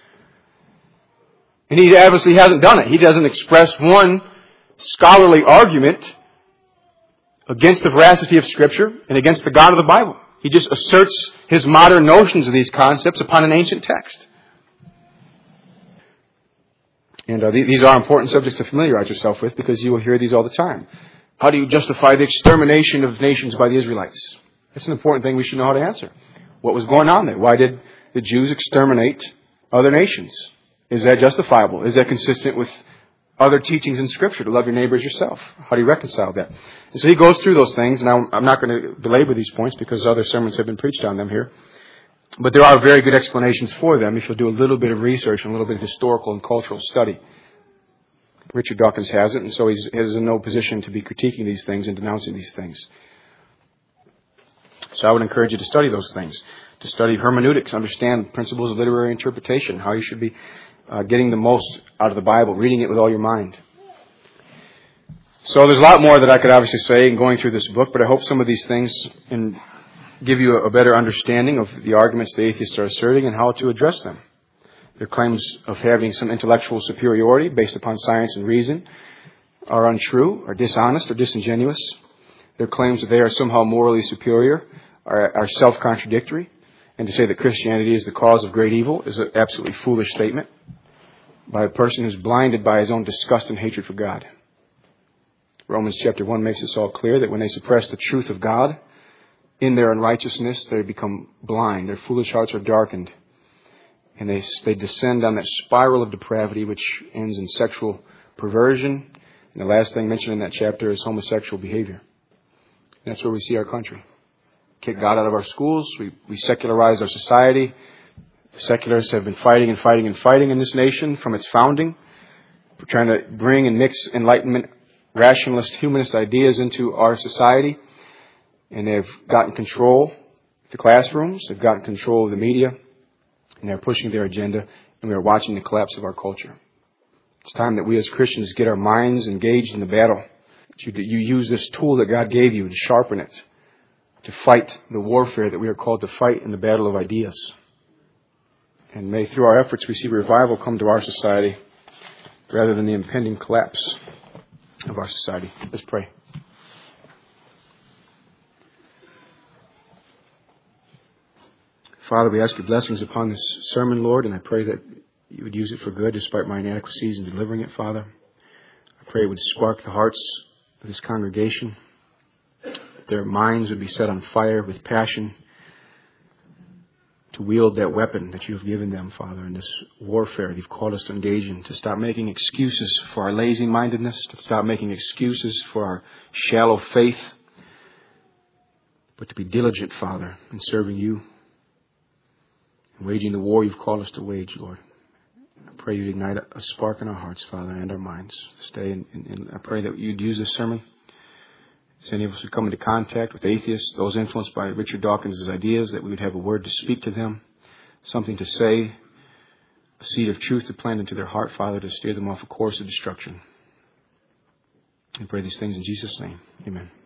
And he obviously hasn't done it. He doesn't express one scholarly argument against the veracity of Scripture and against the God of the Bible. He just asserts his modern notions of these concepts upon an ancient text. And these are important subjects to familiarize yourself with, because you will hear these all the time. How do you justify the extermination of nations by the Israelites? That's an important thing we should know how to answer. What was going on there? Why did the Jews exterminate other nations? Is that justifiable? Is that consistent with other teachings in Scripture to love your neighbor as yourself? How do you reconcile that? And so he goes through those things, and I'm not going to belabor these points because other sermons have been preached on them here. But there are very good explanations for them if you'll do a little bit of research and a little bit of historical and cultural study. Richard Dawkins has it, and so he's in no position to be critiquing these things and denouncing these things. So I would encourage you to study those things, to study hermeneutics, understand principles of literary interpretation, how you should be getting the most out of the Bible, reading it with all your mind. So there's a lot more that I could obviously say in going through this book, but I hope some of these things can give you a better understanding of the arguments the atheists are asserting and how to address them. Their claims of having some intellectual superiority based upon science and reason are untrue, are dishonest, or disingenuous. Their claims that they are somehow morally superior are self-contradictory. And to say that Christianity is the cause of great evil is an absolutely foolish statement by a person who's blinded by his own disgust and hatred for God. Romans chapter 1 makes this all clear that when they suppress the truth of God in their unrighteousness, they become blind. Their foolish hearts are darkened. And they descend on that spiral of depravity which ends in sexual perversion. And the last thing mentioned in that chapter is homosexual behavior. And that's where we see our country. Kick God out of our schools. We secularize our society. The secularists have been fighting and fighting and fighting in this nation from its founding. We're trying to bring and mix Enlightenment, rationalist, humanist ideas into our society. And they've gotten control of the classrooms. They've gotten control of the media. And they're pushing their agenda. And we are watching the collapse of our culture. It's time that we as Christians get our minds engaged in the battle. That you use this tool that God gave you and sharpen it to fight the warfare that we are called to fight in the battle of ideas. And may through our efforts we see revival come to our society rather than the impending collapse of our society. Let's pray. Father, we ask your blessings upon this sermon, Lord, and I pray that you would use it for good despite my inadequacies in delivering it, Father. I pray it would spark the hearts of this congregation. Their minds would be set on fire with passion to wield that weapon that you have given them, Father, in this warfare you've called us to engage in, to stop making excuses for our lazy-mindedness, to stop making excuses for our shallow faith, but to be diligent, Father, in serving you and waging the war you've called us to wage, Lord. I pray you'd ignite a spark in our hearts, Father, and our minds. I pray that you'd use this sermon. As any of us would come into contact with atheists, those influenced by Richard Dawkins' ideas, that we would have a word to speak to them, something to say, a seed of truth to plant into their heart, Father, to steer them off a course of destruction. I pray these things in Jesus' name. Amen.